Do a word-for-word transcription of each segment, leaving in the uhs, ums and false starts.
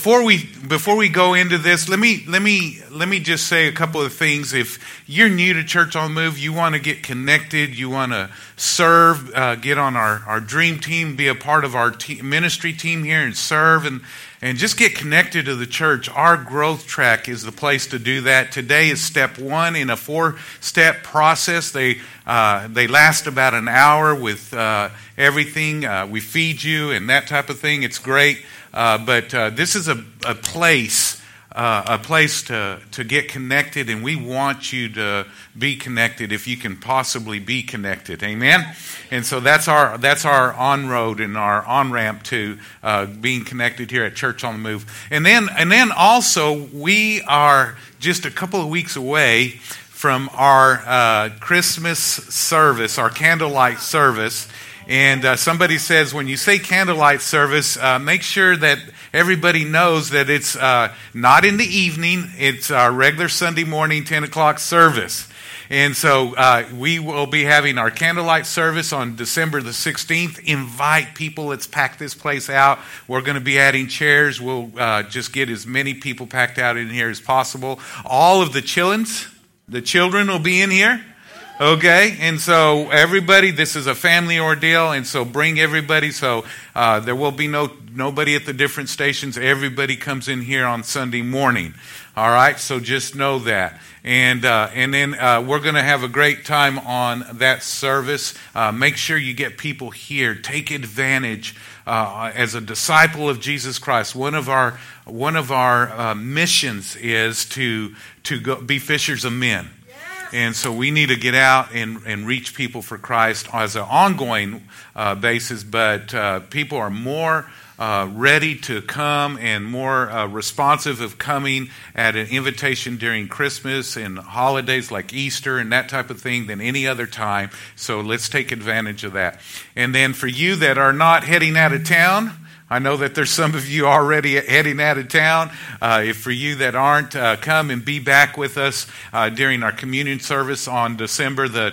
before we before we go into this, let me let me let me just say a couple of things. If you're new to Church on the Move, you want to get connected, you want to serve, uh, get on our, our dream team, be a part of our te- ministry team here, and serve and and just get connected to the church. Our growth track is the place to do that. Today is step one in a four-step process. They uh, they last about an hour with uh, everything. Uh, we feed you and that type of thing. It's great. Uh, but uh, this is a, a place, uh, a place to, to get connected, and we want you to be connected if you can possibly be connected. Amen. And so that's our that's our on road and our on ramp to uh, being connected here at Church on the Move. And then and then also we are just a couple of weeks away from our uh, Christmas service, our candlelight service. And uh, somebody says, when you say candlelight service, uh, make sure that everybody knows that it's uh, not in the evening. It's our regular Sunday morning, ten o'clock service. And so uh, we will be having our candlelight service on December the sixteenth. Invite people. Let's pack this place out. We're going to be adding chairs. We'll uh, just get as many people packed out in here as possible. All of the children's, the children will be in here. Okay, and so everybody, this is a family ordeal, and so bring everybody. So uh, there will be no nobody at the different stations. Everybody comes in here on Sunday morning. All right, so just know that. And uh, and then uh, we're going to have a great time on that service. Uh, make sure you get people here. Take advantage uh, as a disciple of Jesus Christ. One of our one of our uh, missions is to to go, be fishers of men. And so we need to get out and, and reach people for Christ as an ongoing uh, basis. But uh, people are more uh, ready to come and more uh, responsive of coming at an invitation during Christmas and holidays like Easter and that type of thing than any other time. So let's take advantage of that. And then for you that are not heading out of town, I know that there's some of you already heading out of town. Uh, if for you that aren't, uh, come and be back with us uh, during our communion service on December the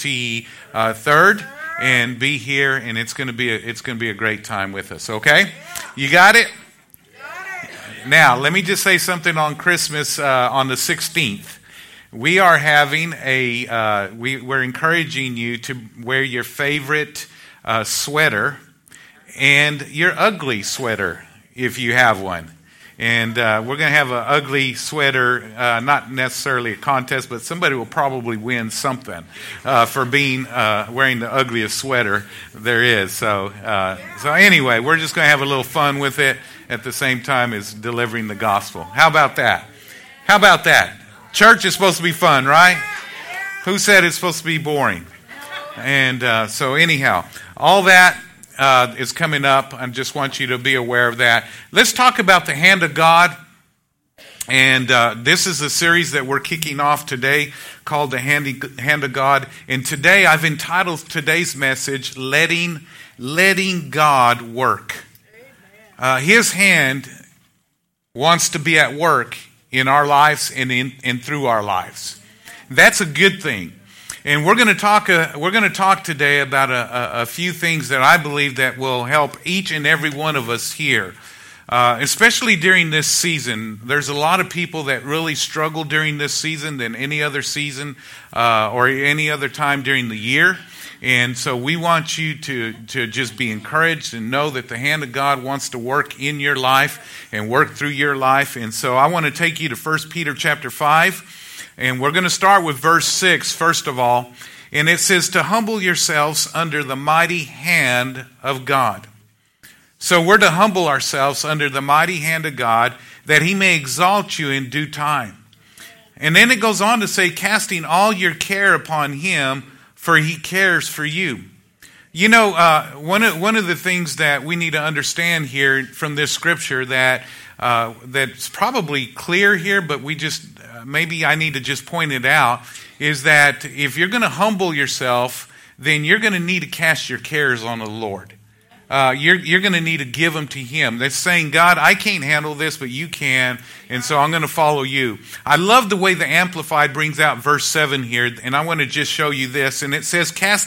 twenty-third, and be here. And it's going to be a, it's going to be a great time with us. Okay, you got it. Now let me just say something on Christmas uh, on the sixteenth. We are having a uh, we we're encouraging you to wear your favorite uh, sweater. And your ugly sweater, if you have one. And uh, we're going to have an ugly sweater, uh, not necessarily a contest, but somebody will probably win something uh, for being uh, wearing the ugliest sweater there is. So, uh, so anyway, we're just going to have a little fun with it at the same time as delivering the gospel. How about that? How about that? Church is supposed to be fun, right? Who said it's supposed to be boring? And uh, so anyhow, all that. Uh, is coming up. I just want you to be aware of that. Let's talk about the hand of God. And uh, this is a series that we're kicking off today called the hand, hand of God. And today I've entitled today's message, Letting, Letting God Work. Uh, his hand wants to be at work in our lives and, in, and through our lives. That's a good thing. And we're going to talk. Uh, we're going to talk today about a, a, a few things that I believe that will help each and every one of us here, uh, especially during this season. There's a lot of people that really struggle during this season than any other season uh, or any other time during the year. And so we want you to to just be encouraged and know that the hand of God wants to work in your life and work through your life. And so I want to take you to First Peter chapter five. And we're going to start with verse six, first of all. And it says, to humble yourselves under the mighty hand of God. So we're to humble ourselves under the mighty hand of God, that he may exalt you in due time. And then it goes on to say, casting all your care upon him, for he cares for you. You know, uh, one of, one of the things that we need to understand here from this scripture that uh, that's probably clear here, but we just... maybe I need to just point it out, is that if you're going to humble yourself, then you're going to need to cast your cares on the Lord. Uh, you're you're going to need to give them to him. That's saying, God, I can't handle this, but you can, and so I'm going to follow you. I love the way the Amplified brings out verse seven here, and I want to just show you this. And it says, casting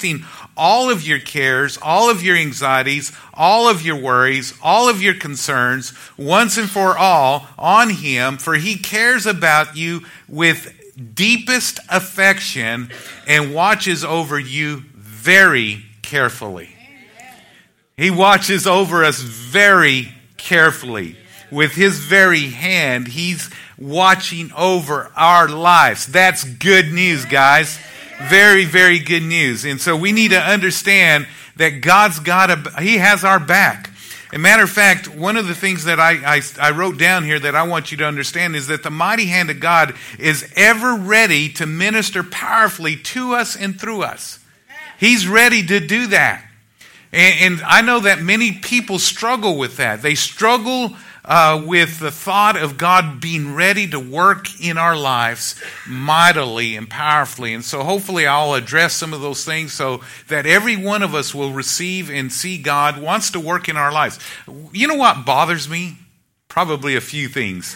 all of your cares, all of your anxieties, all of your worries, all of your concerns, once and for all, on him, for he cares about you with deepest affection and watches over you very carefully. He watches over us very carefully. With his very hand, he's watching over our lives. That's good news, guys. Very, very good news. And so we need to understand that God's got a, he has our back. As a matter of fact, one of the things that I, I, I wrote down here that I want you to understand is that the mighty hand of God is ever ready to minister powerfully to us and through us. He's ready to do that. And, and I know that many people struggle with that. They struggle Uh, with the thought of God being ready to work in our lives mightily and powerfully. And so hopefully I'll address some of those things so that every one of us will receive and see God wants to work in our lives. You know what bothers me? Probably a few things.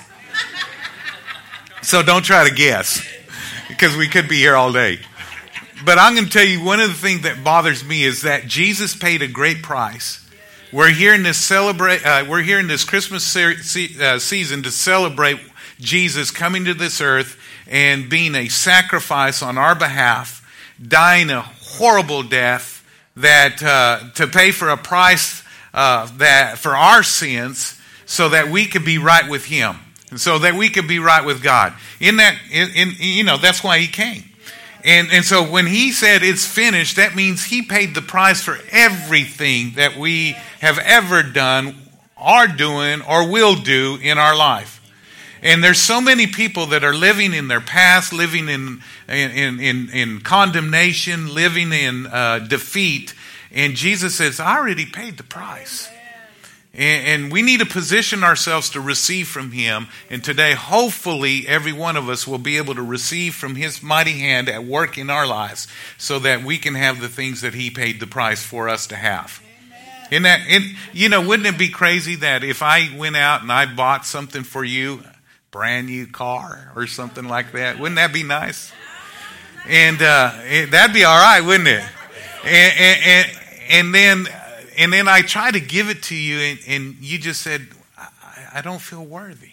So don't try to guess, because we could be here all day. But I'm going to tell you, one of the things that bothers me is that Jesus paid a great price. We're here in this celebrate. Uh, we're here in this Christmas se- se- uh, season to celebrate Jesus coming to this earth and being a sacrifice on our behalf, dying a horrible death that uh, to pay for a price uh, that for our sins, so that we could be right with Him, and so that we could be right with God. In that, in, in you know, that's why He came. And and so when he said it's finished, that means he paid the price for everything that we have ever done, are doing, or will do in our life. And there's so many people that are living in their past, living in in in, in condemnation, living in uh, defeat. And Jesus says, I already paid the price. And we need to position ourselves to receive from Him. And today, hopefully, every one of us will be able to receive from His mighty hand at work in our lives, so that we can have the things that He paid the price for us to have. Isn't that, and, you know, wouldn't it be crazy that if I went out and I bought something for you, brand new car or something like that? Wouldn't that be nice? And uh, it, that'd be all right, wouldn't it? And, and, and, and then... And then I try to give it to you, and, and you just said, I, I don't feel worthy.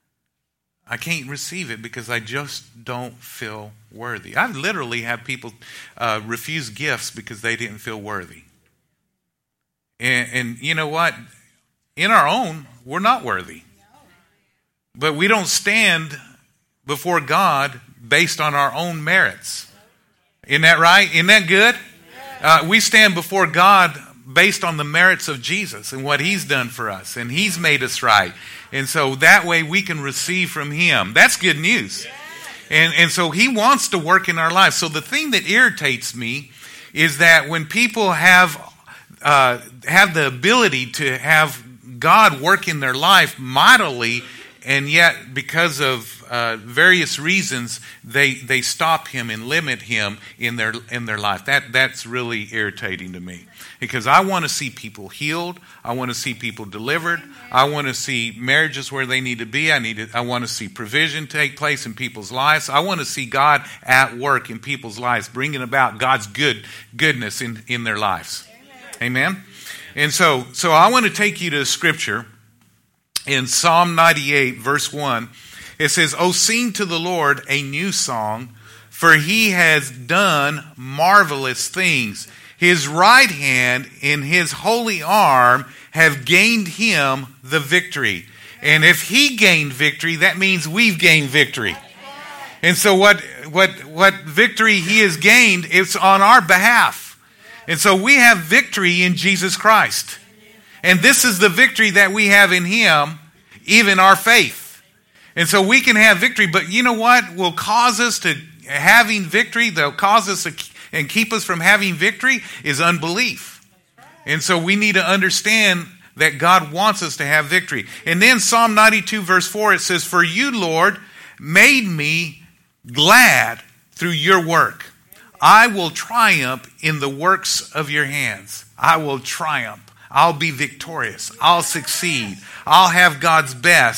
I can't receive it because I just don't feel worthy. I've literally had people uh, refuse gifts because they didn't feel worthy. And, and you know what? In our own, we're not worthy. But we don't stand before God based on our own merits. Isn't that right? Isn't that good? Uh, we stand before God based on the merits of Jesus and what He's done for us, and He's made us right. And so that way we can receive from Him. That's good news. And, and so He wants to work in our lives. So the thing that irritates me is that when people have uh, have the ability to have God work in their life mightily, and yet because of uh, various reasons, they they stop Him and limit Him in their in their life. That that's really irritating to me, because I want to see people healed. I want to see people delivered. I want to see marriages where they need to be. I need to, I want to see provision take place in people's lives. I want to see God at work in people's lives, bringing about God's good goodness in, in their lives. Amen. Amen? And so so I want to take you to Scripture. In Psalm ninety-eight, verse one, it says, "Oh, sing to the Lord a new song, for He has done marvelous things. His right hand and His holy arm have gained Him the victory." And if He gained victory, that means we've gained victory. And so what, what, what victory He has gained, it's on our behalf. And so we have victory in Jesus Christ. And this is the victory that we have in Him, even our faith. And so we can have victory, but you know what will cause us to having victory, that'll cause us to, and keep us from having victory, is unbelief. And so we need to understand that God wants us to have victory. And then Psalm ninety-two verse four, it says, "For you, Lord, made me glad through your work. I will triumph in the works of your hands." I will triumph. I'll be victorious. I'll succeed. I'll have God's best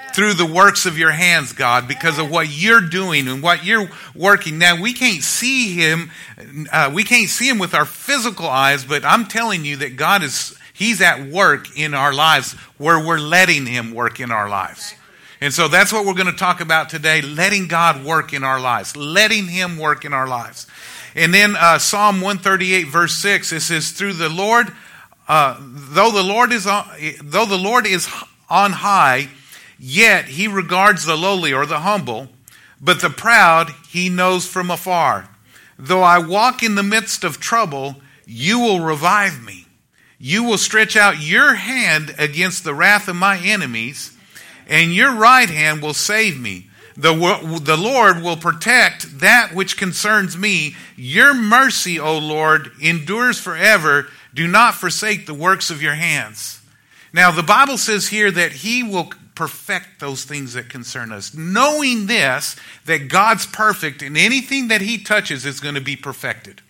through the works of your hands, God, because of what you're doing and what you're working. Now, we can't see him. Uh, we can't see him with our physical eyes, but I'm telling you that God is, he's at work in our lives where we're letting him work in our lives. And so that's what we're going to talk about today, letting God work in our lives, letting him work in our lives. And then uh, Psalm one thirty-eight verse six, it says, through the Lord, uh, though the Lord is on, though the Lord is on high, yet he regards the lowly or the humble, but the proud he knows from afar. Though I walk in the midst of trouble, you will revive me. You will stretch out your hand against the wrath of my enemies, and your right hand will save me. The, the Lord will protect that which concerns me. Your mercy, O Lord, endures forever. Do not forsake the works of your hands. Now, the Bible says here that he will perfect those things that concern us. Knowing this, that God's perfect and anything that he touches is going to be perfected.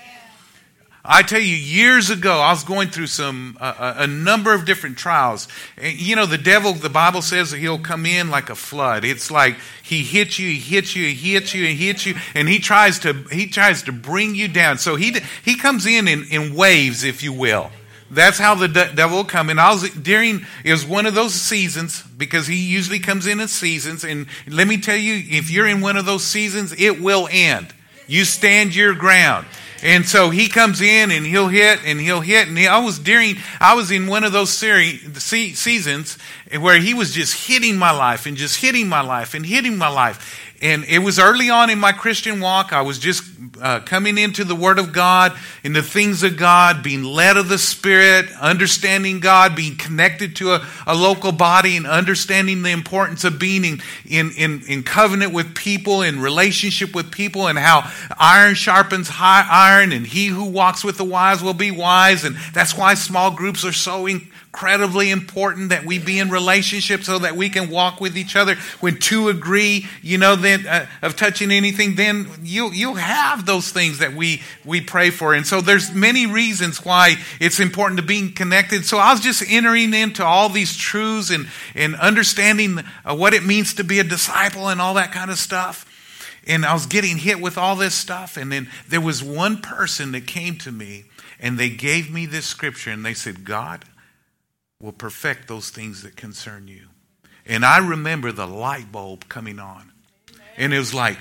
I tell you, years ago, I was going through some uh, a number of different trials. And, you know, the devil, the Bible says that he'll come in like a flood. It's like he hits you, he hits you, he hits you, he hits you, and he tries to he tries to bring you down. So he he comes in in, in waves, if you will. That's how the de- devil will come in. I was during it was one of those seasons, because he usually comes in in seasons. And let me tell you, if you're in one of those seasons, it will end. You stand your ground. And so he comes in and he'll hit and he'll hit. And he, I was during, I was in one of those seri- seasons where he was just hitting my life and just hitting my life and hitting my life. And it was early on in my Christian walk. I was just uh, coming into the Word of God, in the things of God, being led of the Spirit, understanding God, being connected to a, a local body, and understanding the importance of being in, in, in, in covenant with people, in relationship with people, and how iron sharpens high iron, and he who walks with the wise will be wise. And that's why small groups are so incredibly important, that we be in relationship so that we can walk with each other. When two agree, you know, then uh, of touching anything, then you you'll have those things that we we pray for. And so there's many reasons why it's important to be connected. So I was just entering into all these truths and and understanding uh, what it means to be a disciple and all that kind of stuff. And I was getting hit with all this stuff. And then there was one person that came to me, and they gave me this scripture, and they said, God will perfect those things that concern you. And I remember the light bulb coming on. And it was like,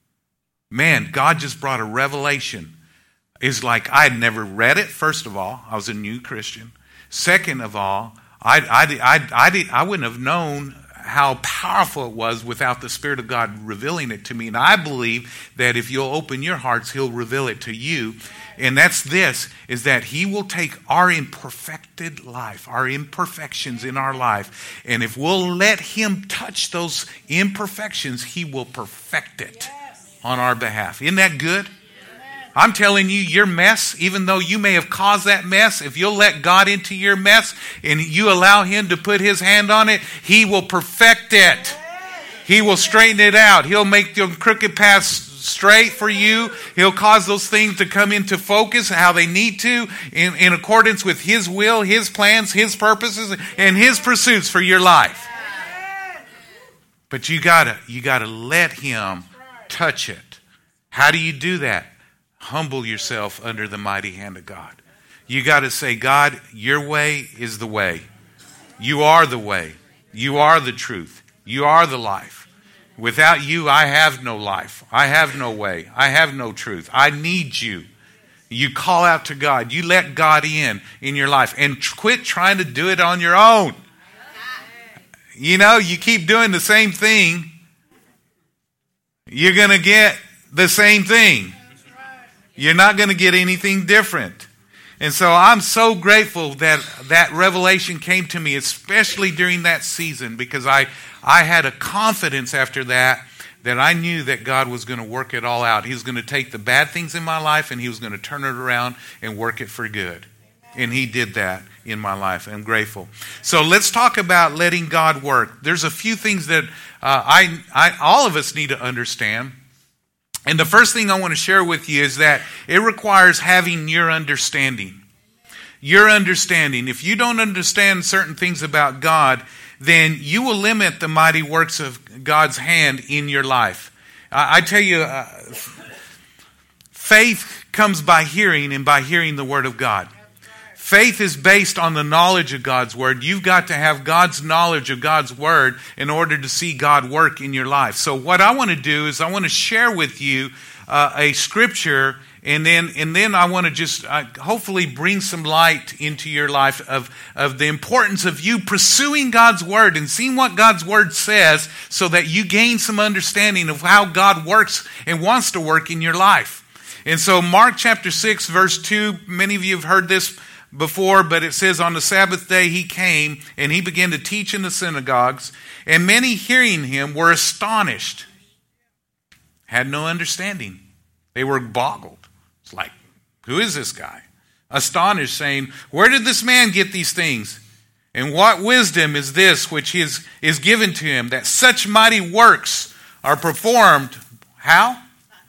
man, God just brought a revelation. It's like I had never read it, first of all. I was a new Christian. Second of all, I, I, I, I, did, I wouldn't have known how powerful it was without the Spirit of God revealing it to me. And I believe that if you'll open your hearts, he'll reveal it to you. And that's this, is that he will take our imperfected life, our imperfections in our life, and if we'll let him touch those imperfections, he will perfect it on our behalf. Isn't that good? I'm telling you, your mess, even though you may have caused that mess, if you'll let God into your mess and you allow him to put his hand on it, he will perfect it. He will straighten it out. He'll make your crooked paths straight for you. He'll cause those things to come into focus how they need to, in, in accordance with his will, his plans, his purposes, and his pursuits for your life. But you gotta, you gotta let him touch it. How do you do that? Humble yourself under the mighty hand of God. You got to say, God, your way is the way. You are the way. You are the truth. You are the life. Without you, I have no life. I have no way. I have no truth. I need you. You call out to God. You let God in in your life. And quit trying to do it on your own. You know, you keep doing the same thing, you're going to get the same thing. You're not going to get anything different. And so I'm so grateful that that revelation came to me, especially during that season, because I, I had a confidence after that, that I knew that God was going to work it all out. He was going to take the bad things in my life and he was going to turn it around and work it for good. And he did that in my life. I'm grateful. So let's talk about letting God work. There's a few things that uh, I, I, all of us need to understand. And the first thing I want to share with you is that it requires having your understanding. Your understanding. If you don't understand certain things about God, then you will limit the mighty works of God's hand in your life. I, I tell you, uh, faith comes by hearing, and by hearing the Word of God. Faith is based on the knowledge of God's Word. You've got to have God's knowledge of God's Word in order to see God work in your life. So what I want to do is I want to share with you uh, a scripture, and then and then I want to just uh, hopefully bring some light into your life of, of the importance of you pursuing God's Word and seeing what God's Word says, so that you gain some understanding of how God works and wants to work in your life. And so Mark chapter six, verse two, many of you have heard this before, but it says, on the Sabbath day he came, and he began to teach in the synagogues, and many hearing him were astonished, had no understanding. They were boggled. It's like, who is this guy? Astonished, saying, where did this man get these things? And what wisdom is this which is, is given to him, that such mighty works are performed, how?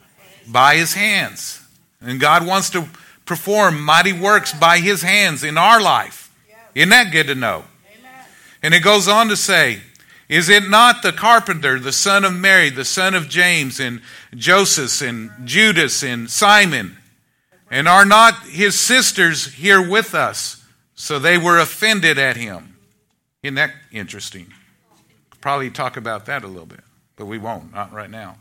By his hands. And God wants to perform mighty works by his hands in our life. Isn't that good to know? Amen. And it goes on to say, is it not the carpenter, the son of Mary, the son of James, and Joseph, and Judas, and Simon? And are not his sisters here with us? So they were offended at him. Isn't that interesting? Probably talk about that a little bit, but we won't, not right now.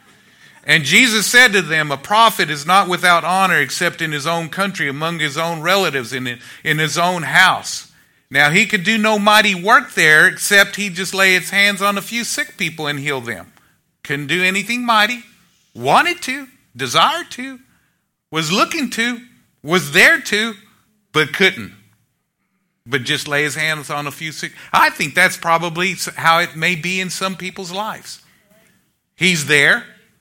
And Jesus said to them, a prophet is not without honor except in his own country, among his own relatives, and in, in his own house. Now he could do no mighty work there, except he just lay his hands on a few sick people and heal them. Couldn't do anything mighty. Wanted to, desired to, was looking to, was there to, but couldn't. But just lay his hands on a few sick. I think that's probably how it may be in some people's lives. He's there.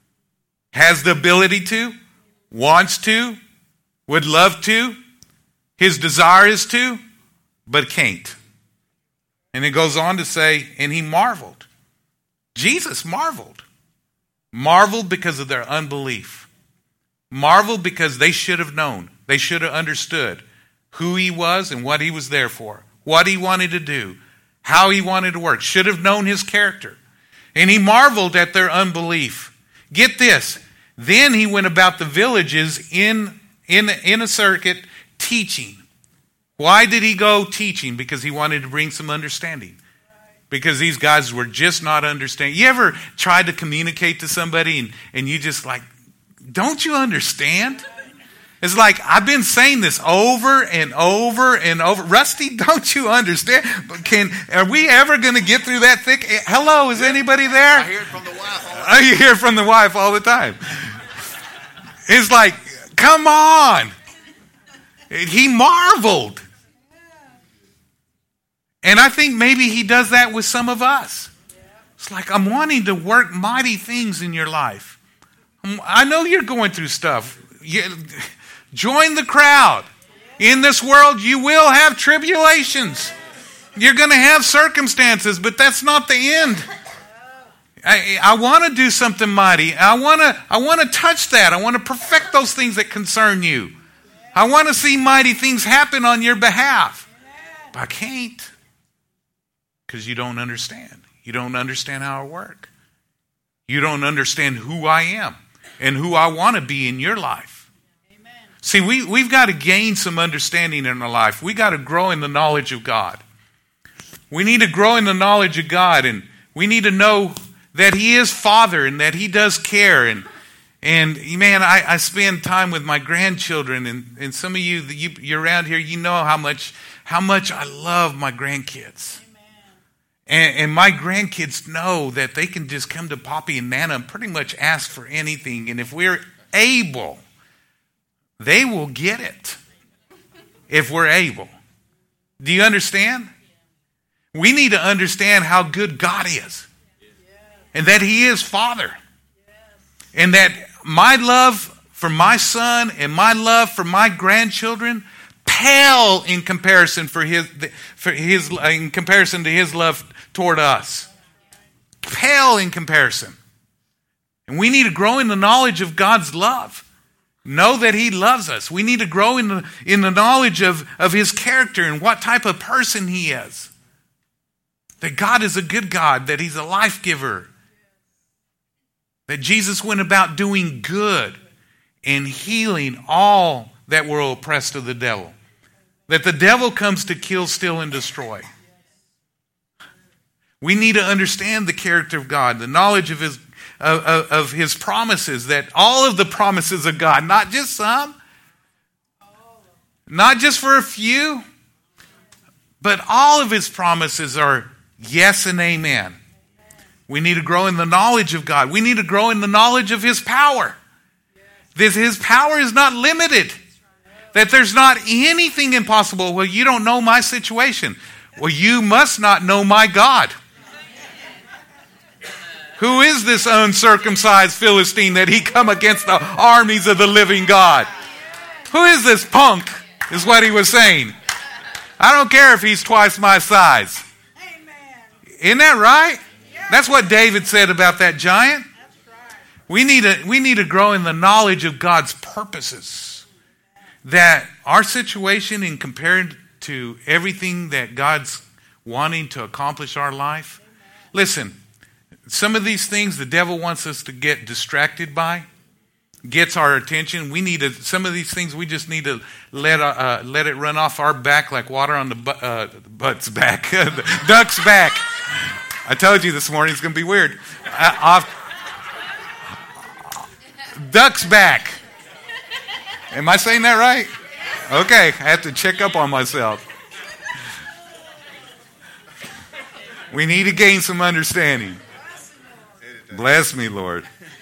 Has the ability to, wants to, would love to, his desire is to, but can't. And it goes on to say, and he marveled. Jesus marveled. Marveled because of their unbelief. Marveled because they should have known. They should have understood who he was and what he was there for. What he wanted to do. How he wanted to work. Should have known his character. And he marveled at their unbelief. Get this. Then he went about the villages in, in, in a circuit teaching. Why did he go teaching? Because he wanted to bring some understanding. Because these guys were just not understanding. You ever tried to communicate to somebody and, and you just like, don't you understand? It's like, I've been saying this over and over and over. Rusty, don't you understand? Can Are we ever going to get through that thick? Hello, is anybody there? I hear it from the wife all the time. I hear it from the wife all the time. It's like, come on. He marveled. And I think maybe he does that with some of us. It's like, I'm wanting to work mighty things in your life. I know you're going through stuff. You, join the crowd. In this world, you will have tribulations. You're going to have circumstances, but that's not the end. I, I want to do something mighty. I want to I want to touch that. I want to perfect those things that concern you. I want to see mighty things happen on your behalf. But I can't. Because you don't understand. You don't understand how I work. You don't understand who I am and who I want to be in your life. Amen. See, we, we've got to gain some understanding in our life. We've got to grow in the knowledge of God. We need to grow in the knowledge of God, and we need to know that he is Father and that he does care. And, and man, I, I spend time with my grandchildren, and, and some of you, you, you're around here, you know how much, how much I love my grandkids. And, and my grandkids know that they can just come to Poppy and Nana and pretty much ask for anything. And if we're able, they will get it. If we're able. Do you understand? We need to understand how good God is. And that he is Father. And that my love for my son and my love for my grandchildren pale in comparison for his for his in comparison to his love toward us. Pale in comparison. And we need to grow in the knowledge of God's love. Know that he loves us. We need to grow in the in the knowledge of, of his character and what type of person he is. That God is a good God, that he's a life giver. That Jesus went about doing good and healing all that were oppressed of the devil. That the devil comes to kill, steal, and destroy. We need to understand the character of God, the knowledge of his, of, of, of his promises, that all of the promises of God, not just some, not just for a few, but all of his promises are yes and amen. We need to grow in the knowledge of God. We need to grow in the knowledge of his power. This, his power is not limited. That there's not anything impossible. Well, you don't know my situation. Well, you must not know my God. Who is this uncircumcised Philistine that he come against the armies of the living God? Who is this punk, is what he was saying. I don't care if he's twice my size. Isn't that right? That's what David said about that giant. We need to, we need to grow in the knowledge of God's purposes. That our situation in compared to everything that God's wanting to accomplish our life. Listen, some of these things the devil wants us to get distracted by, gets our attention. We need to, some of these things we just need to let uh, let it run off our back like water on the bu- uh, butt's back, the duck's back. I told you this morning it's going to be weird. Uh, off, duck's back. Am I saying that right? Okay, I have to check up on myself. We need to gain some understanding. Bless me, Lord.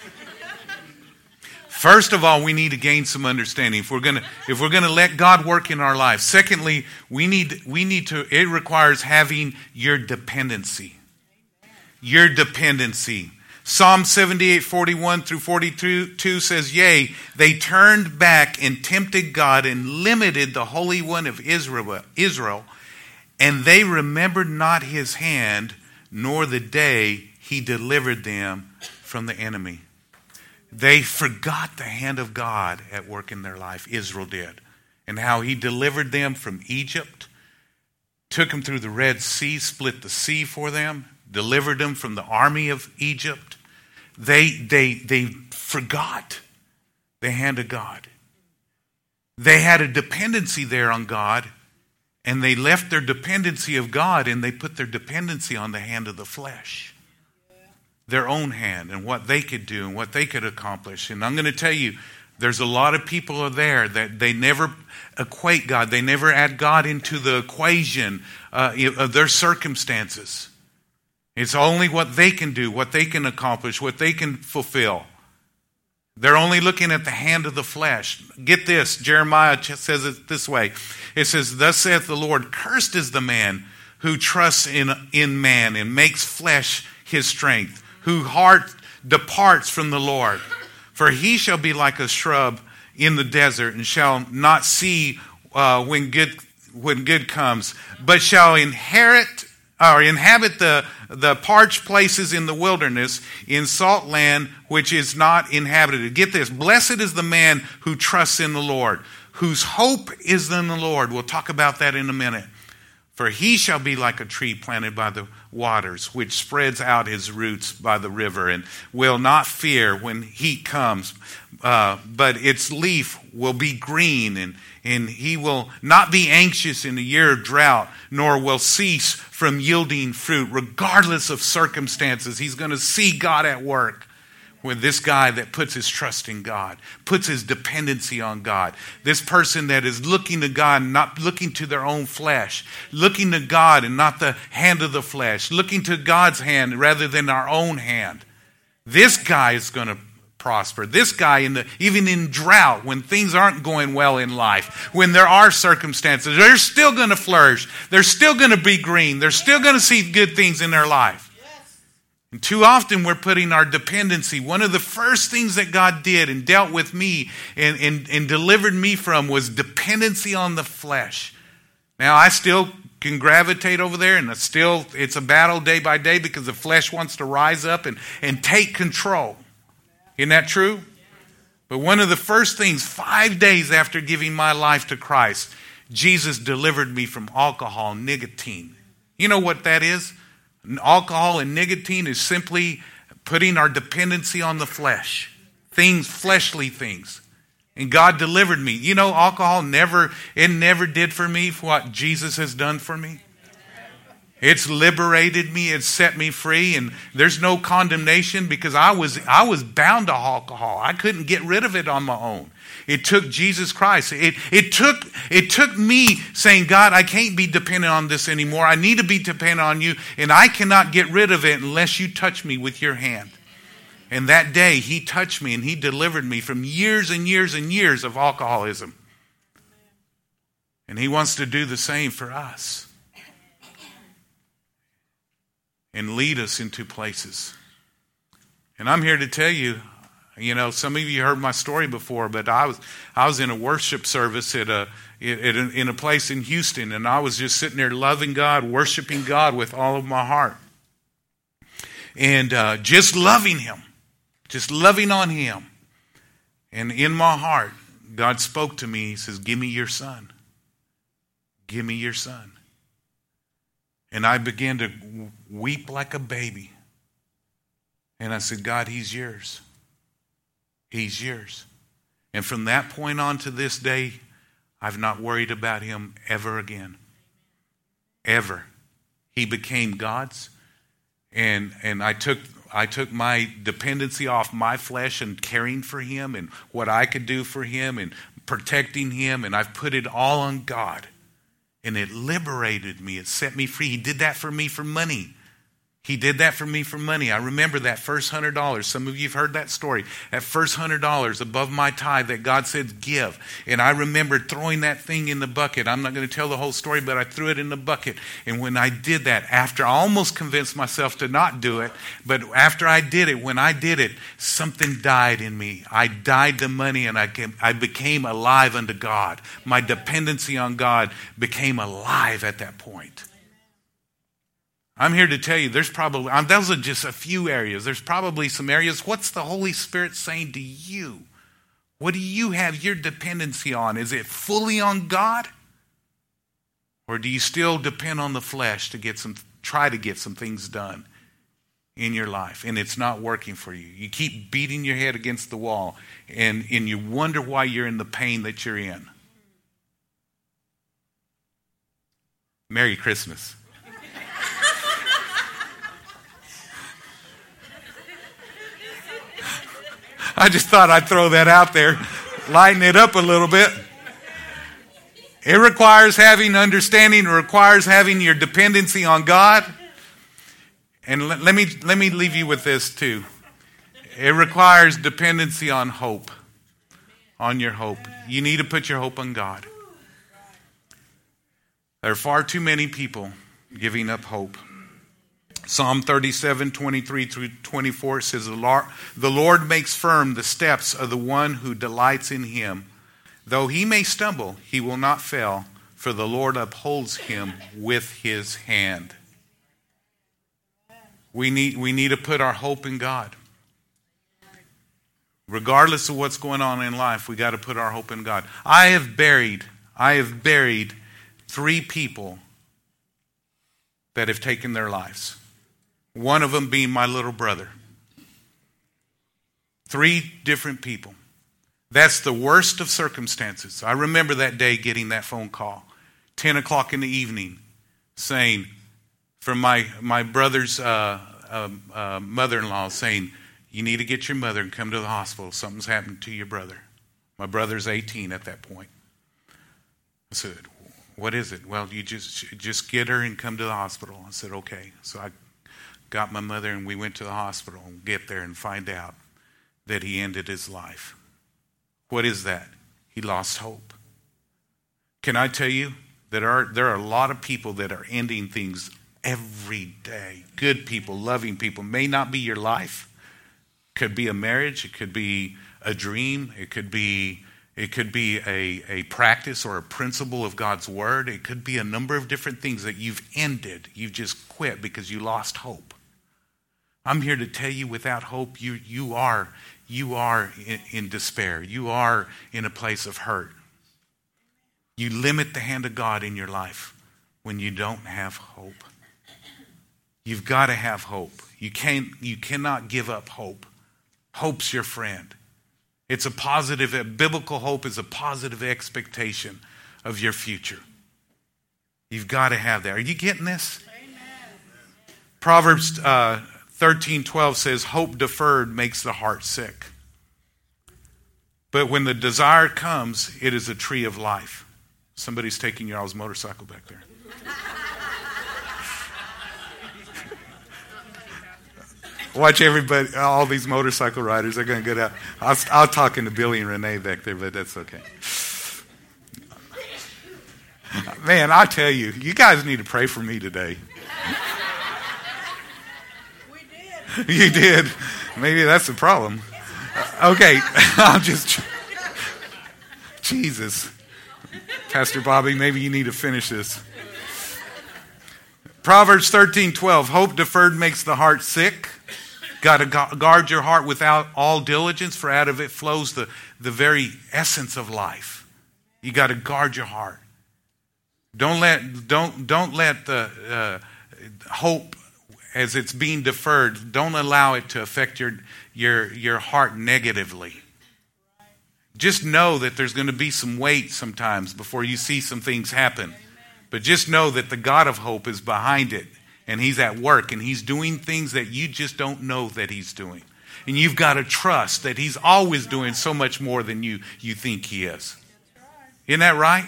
First of all, we need to gain some understanding if we're going to if we're going to let God work in our life. Secondly, we need we need to it requires having your dependency. Your dependency. Psalm seventy-eight, forty-one through forty-two says, "Yea, they turned back and tempted God and limited the Holy One of Israel, Israel, and they remembered not his hand, nor the day he delivered them from the enemy." They forgot the hand of God at work in their life. Israel did. And how he delivered them from Egypt, took them through the Red Sea, split the sea for them, delivered them from the army of Egypt. They, they, they forgot the hand of God. They had a dependency there on God, and they left their dependency of God and they put their dependency on the hand of the flesh. Their own hand and what they could do and what they could accomplish. And I'm going to tell you, there's a lot of people there that they never equate God. They never add God into the equation uh, of their circumstances. It's only what they can do, what they can accomplish, what they can fulfill. They're only looking at the hand of the flesh. Get this, Jeremiah says it this way. It says, "Thus saith the Lord, cursed is the man who trusts in, in man and makes flesh his strength, who heart departs from the Lord. For he shall be like a shrub in the desert, and shall not see uh, when good when good comes, but shall inherit or inhabit the the parched places in the wilderness, in salt land which is not inhabited." Get this: blessed is the man who trusts in the Lord, whose hope is in the Lord. We'll talk about that in a minute. For he shall be like a tree planted by the waters, which spreads out his roots by the river, and will not fear when heat comes, uh, but its leaf will be green, and, and he will not be anxious in the year of drought, nor will cease from yielding fruit. Regardless of circumstances, he's going to see God at work. With this guy that puts his trust in God, puts his dependency on God. This person that is looking to God, not looking to their own flesh. Looking to God and not the hand of the flesh. Looking to God's hand rather than our own hand. This guy is going to prosper. This guy, in the even in drought, when things aren't going well in life, when there are circumstances, they're still going to flourish. They're still going to be green. They're still going to see good things in their life. And too often we're putting our dependency. One of the first things that God did and dealt with me and, and, and delivered me from was dependency on the flesh. Now I still can gravitate over there, and it's still it's a battle day by day because the flesh wants to rise up and, and take control. Isn't that true? But one of the first things, five days after giving my life to Christ, Jesus delivered me from alcohol, nicotine. You know what that is? Alcohol and nicotine is simply putting our dependency on the flesh. Things, fleshly things. And God delivered me. You know, alcohol never, it never did for me what Jesus has done for me. It's liberated me. It's set me free. And there's no condemnation because I was, I was bound to alcohol. I couldn't get rid of it on my own. It took Jesus Christ. It, it took, it took me saying, God, I can't be dependent on this anymore. I need to be dependent on you. And I cannot get rid of it unless you touch me with your hand. And that day he touched me and he delivered me from years and years and years of alcoholism. And he wants to do the same for us. And lead us into places. And I'm here to tell you, you know, some of you heard my story before, but I was I was in a worship service at a, at a in a place in Houston, and I was just sitting there loving God, worshiping God with all of my heart, and uh, just loving Him, just loving on Him. And in my heart, God spoke to me. He says, "Give me your son. Give me your son." And I began to weep like a baby. And I said, God, he's yours. He's yours. And from that point on to this day, I've not worried about him ever again. Ever. He became God's. And and I took I took my dependency off my flesh and caring for him and what I could do for him and protecting him. And I've put it all on God. And it liberated me. It set me free. He did that for me for money. He did that for me for money. I remember that first one hundred dollars. Some of you have heard that story. That first one hundred dollars above my tithe that God said give. And I remember throwing that thing in the bucket. I'm not going to tell the whole story, but I threw it in the bucket. And when I did that, after I almost convinced myself to not do it, but after I did it, when I did it, something died in me. I died to money and I came, I became alive unto God. My dependency on God became alive at that point. I'm here to tell you, there's probably, those are just a few areas. There's probably some areas. What's the Holy Spirit saying to you? What do you have your dependency on? Is it fully on God? Or do you still depend on the flesh to get some, try to get some things done in your life? And it's not working for you. You keep beating your head against the wall and, and you wonder why you're in the pain that you're in. Merry Christmas. I just thought I'd throw that out there, lighten it up a little bit. It requires having understanding. It requires having your dependency on God. And let, let me let me leave you with this too. It requires dependency on hope, on your hope. You need to put your hope on God. There are far too many people giving up hope. Psalm thirty-seven, twenty-three through twenty-four says, the Lord, the Lord makes firm the steps of the one who delights in him. Though he may stumble, he will not fail, for the Lord upholds him with his hand. We need, we need to put our hope in God. Regardless of what's going on in life, we got to put our hope in God. I have buried, I have buried three people that have taken their lives. One of them being my little brother. Three different people. That's the worst of circumstances. I remember that day getting that phone call. ten o'clock in the evening. Saying, from my, my brother's uh, uh, uh, mother-in-law saying, you need to get your mother and come to the hospital. Something's happened to your brother. My brother's eighteen at that point. I said, what is it? Well, you just, just get her and come to the hospital. I said, okay. So I got my mother and we went to the hospital and get there and find out that he ended his life. What is that? He lost hope. Can I tell you that are, there are a lot of people that are ending things every day. Good people, loving people. May not be your life. Could be a marriage. It could be a dream. It could be, it could be a, a practice or a principle of God's word. It could be a number of different things that you've ended. You've just quit because you lost hope. I'm here to tell you, without hope, you you are you are in, in despair. You are in a place of hurt. You limit the hand of God in your life when you don't have hope. You've got to have hope. You can't, you cannot give up hope. Hope's your friend. It's a positive, a biblical hope is a positive expectation of your future. You've got to have that. Are you getting this? Amen. Proverbs uh, thirteen twelve says, hope deferred makes the heart sick. But when the desire comes, it is a tree of life. Somebody's taking your all's motorcycle back there. Watch everybody, all these motorcycle riders, they're going to get out. I'll, I'll talk to Billy and Renee back there, but that's okay. Man, I tell you, you guys need to pray for me today. We did. You did. Maybe that's the problem. Uh, okay, I'll just... Jesus. Pastor Bobby, maybe you need to finish this. Proverbs thirteen twelve, hope deferred makes the heart sick. Got to guard your heart without all diligence, for out of it flows the, the very essence of life. You got to guard your heart. Don't let don't don't let the uh, hope as it's being deferred. Don't allow it to affect your your your heart negatively. Just know that there's going to be some wait sometimes before you see some things happen. But just know that the God of hope is behind it. And he's at work, and he's doing things that you just don't know that he's doing. And you've got to trust that he's always doing so much more than you, you think he is. Isn't that right?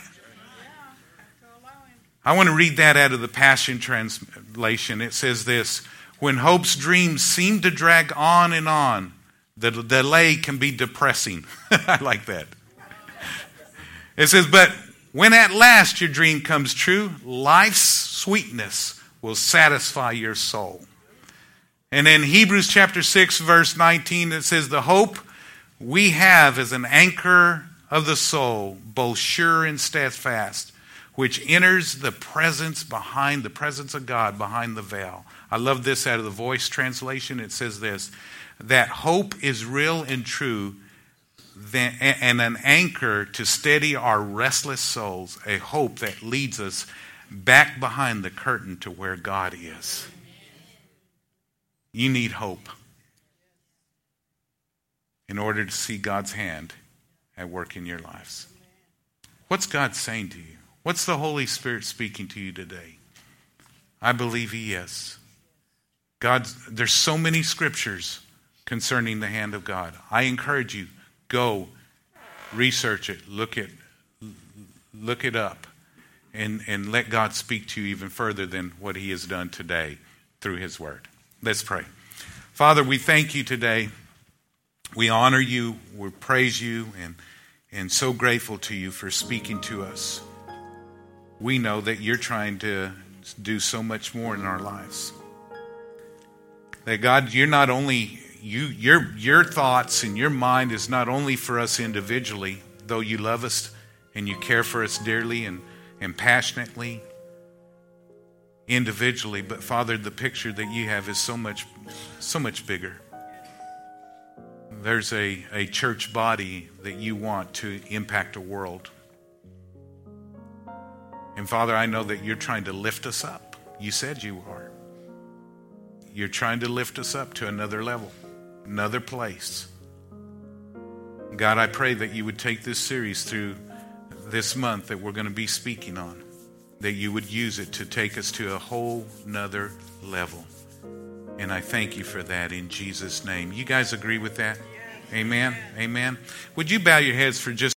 I want to read that out of the Passion Translation. It says this, when hope's dreams seem to drag on and on, the delay can be depressing. I like that. It says, but when at last your dream comes true, life's sweetness will satisfy your soul. And in Hebrews chapter six, verse nineteen, it says, the hope we have is an anchor of the soul, both sure and steadfast, which enters the presence behind the presence of God behind the veil. I love this out of the Voice translation. It says this, that hope is real and true, and an anchor to steady our restless souls, a hope that leads us back behind the curtain to where God is. You need hope in order to see God's hand at work in your lives. What's God saying to you? What's the Holy Spirit speaking to you today? I believe he is. God, there's so many scriptures concerning the hand of God. I encourage you, go research it, look it, look it up. And, and let God speak to you even further than what he has done today through his word. Let's pray. Father, we thank you today. We honor you. We praise you and, and so grateful to you for speaking to us. We know that you're trying to do so much more in our lives. That God, you're not only, you, your, your thoughts and your mind is not only for us individually, though you love us and you care for us dearly and and passionately, individually, but Father, the picture that you have is so much, so much bigger. There's a, a church body that you want to impact a world. And Father, I know that you're trying to lift us up. You said you are. You're trying to lift us up to another level, another place. God, I pray that you would take this series through this month that we're going to be speaking on, that you would use it to take us to a whole nother level. And I thank you for that in Jesus' name. You guys agree with that? Amen. Amen. Would you bow your heads for just